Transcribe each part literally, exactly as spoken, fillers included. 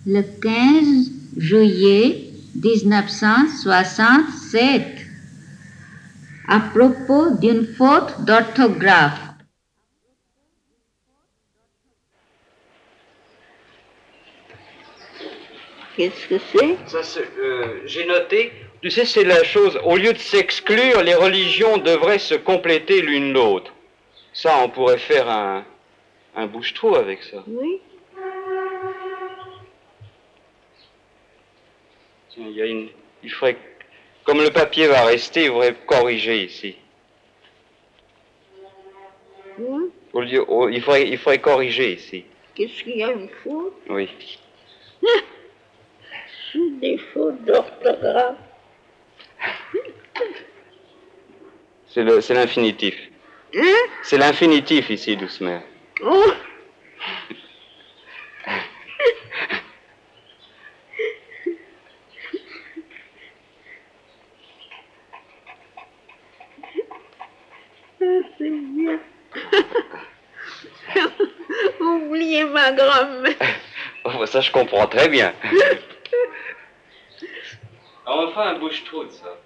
le quinze juillet mille neuf cent soixante-sept, à propos d'une faute d'orthographe. Qu'est-ce que c'est? Ça, c'est, euh, j'ai noté, tu sais, c'est la chose, au lieu de s'exclure, les religions devraient se compléter l'une l'autre. Ça, on pourrait faire un, un bouche-trou avec ça. Oui. Tiens, il y a une, il faudrait, comme le papier va rester, il faudrait corriger ici. Oui. Au lieu, au, il, faudrait, il faudrait corriger ici. Qu'est-ce qu'il y a une faute? Oui. Des fautes d'orthographe. C'est le, c'est l'infinitif. Hein? C'est l'infinitif ici, Douce-Mère. Oh! C'est bien. Oubliez ma grand-mère. Oh, ça, je comprends très bien. On va faire un bouche-trou de ça.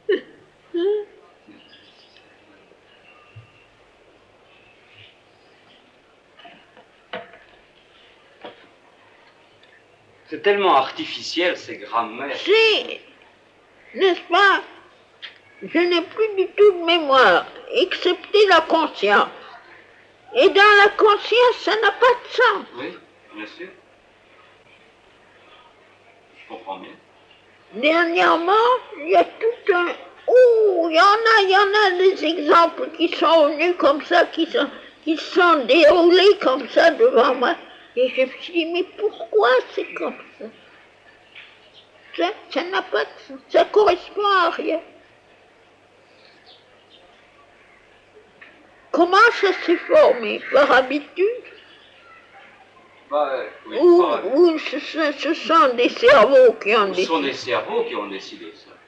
C'est tellement artificiel, ces grammaires. Si, n'est-ce pas? Je n'ai plus du tout de mémoire, excepté la conscience. Et dans la conscience, ça n'a pas de sens. Oui, bien sûr. Je comprends bien. Dernièrement, il y a tout un... Oh, il y en a, il y en a des exemples qui sont venus comme ça, qui sont, qui sont déroulés comme ça devant moi. Et je me suis dit, mais pourquoi c'est comme ça? Ça, ça n'a pas de sens, ça correspond à rien. Comment ça s'est formé? Par habitude? Bah, oui, Ou, par... ou ce, ce sont des cerveaux qui ont Ce décidé? sont des cerveaux qui ont décidé ça.